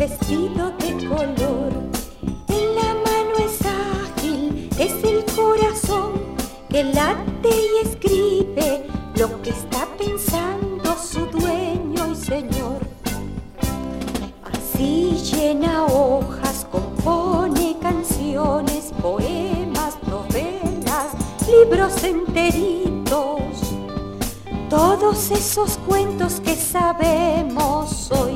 vestido de color. En la mano es ágil, es el corazón que late y escribe lo que está pensando su dueño y señor. Así llena hojas, compone canciones, poemas, novelas, libros enteritos, todos esos cuentos que sabemos hoy.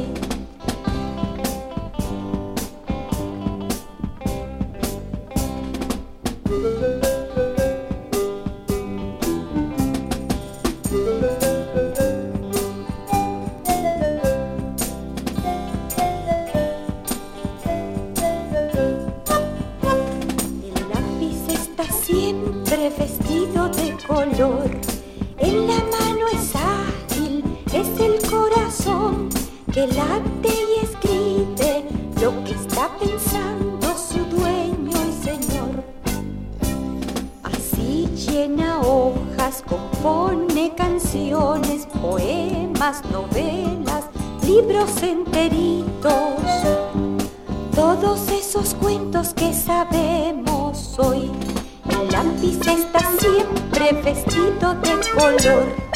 Siempre vestido de color, en la mano es ágil, es el corazón que late y escribe lo que está pensando su dueño y señor. Así llena hojas, compone canciones, poemas, novelas, libros enteritos, todos esos cuentos que sabemos hoy. El lápiz está siempre vestido de color.